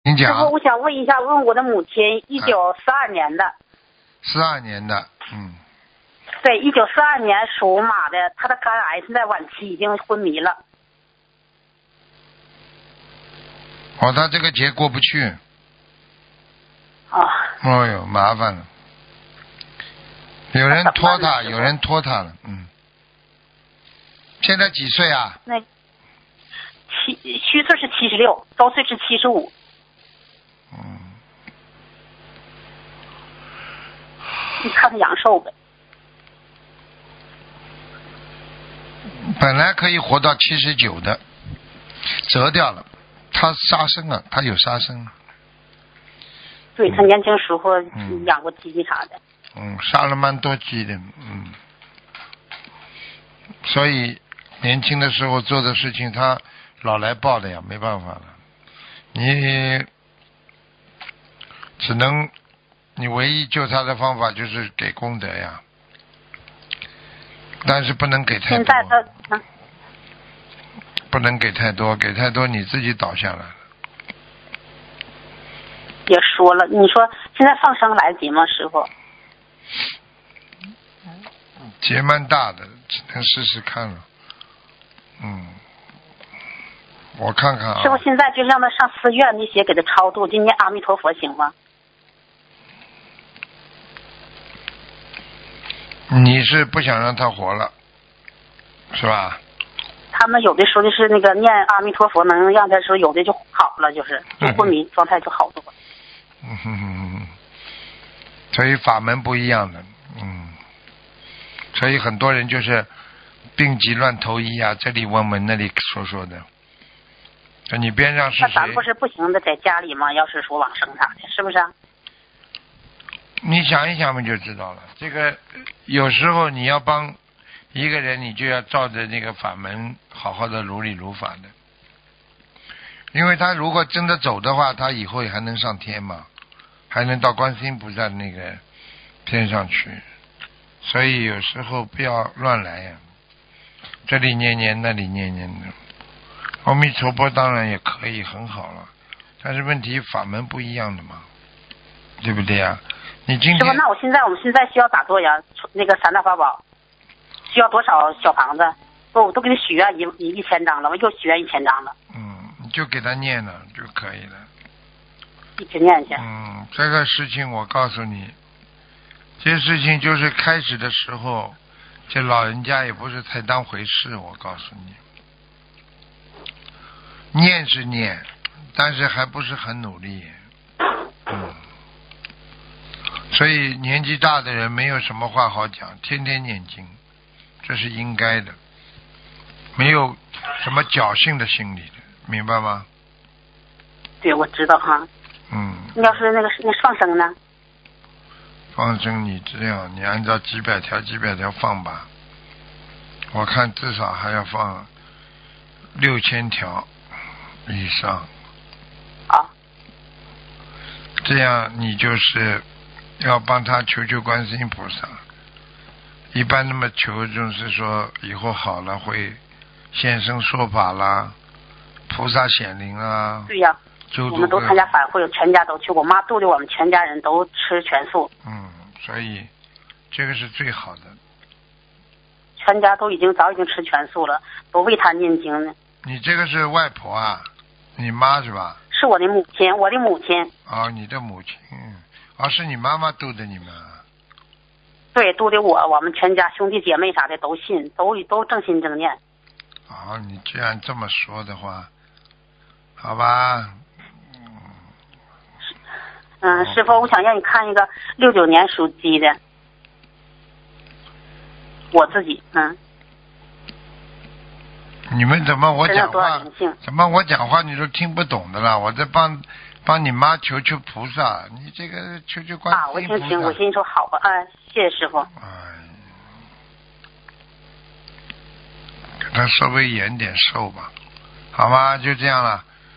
你讲。 师傅，我想问一下，问我的母亲，1942年的。 42年的， 对，1942年属马的，她的肝癌现在晚期，已经昏迷了。 哦，他这个节过不去。 啊。 哦哟，麻烦了。有人拖他，有人拖他了，现在几岁啊？ 虚岁是76，周岁是75。你看看阳寿呗。 本来可以活到79的，折掉了。他杀生了，他有杀生。 对，他年轻时候养过鸡啥的。 杀了蛮多鸡的，所以年轻的时候做的事情，他老来报的呀，没办法了。你只能，你唯一救他的方法就是给功德呀，但是不能给太多。 现在他不能给太多，给太多你自己倒下来了。 也说了，你说现在放生来得及吗，师傅？ 结蛮大的，只能试试看了。我看看啊。 师傅，现在就让他上寺院那些给他超度，就念阿弥陀佛行吗？ 你是不想让他活了，是吧？ 他们有的说的是那个念阿弥陀佛能让他说有的就好了，就昏迷状态就好多。 所以法门不一样的，所以很多人就是病急乱投医啊，这里问问那里说说的。你边上是谁？ 那咱不是不行的，在家里吗？要是说往生啥的，是不是啊？ 你想一想嘛，就知道了。这个有时候你要帮一个人，你就要照着那个法门好好的如理如法的。因为他如果真的走的话，他以后也还能上天嘛，还能到观世音菩萨那个天上去。所以有时候不要乱来呀，这里念念那里念念的。阿弥陀佛当然也可以很好了，但是问题法门不一样的嘛，对不对呀？你今天师傅，那我们现在需要咋做呀？那个三大法宝需要多少小房子？我都给他许愿1000张了，我又许愿1000张了。 你就给他念了就可以了。 一直念去。 这个事情我告诉你，这事情就是开始的时候，这老人家也不是太当回事，我告诉你。念是念，但是还不是很努力。所以年纪大的人没有什么话好讲，天天念经，这是应该的，没有什么侥幸的心理的，明白吗？ 对，我知道哈。要是那放生呢？ 放生你这样，你按照几百条放吧，我看至少还要放6000条以上。这样你就是要帮他求求观世音菩萨。一般那么求就是说以后好了会现身说法啦，菩萨显灵啊。 对呀，我们都参加法会，全家都去，我妈度的我们全家人都吃全素。 所以这个是最好的。 全家都早已经吃全素了，都为他念经呢。 你这个是外婆啊？你妈是吧？ 是我的母亲。 你的母亲。是你妈妈度的你们啊？ 对，度的我们全家兄弟姐妹啥的都信，都正心正念。 你既然这么说的话，好吧。 师傅，我想让你看一个69年属鸡的，我自己。 你们怎么我讲话你都听不懂的啦？我在帮你妈求求菩萨，你这个求求观世音菩萨。 我心说好吧，谢谢师傅。 给他稍微延点寿吧，好吧，就这样了。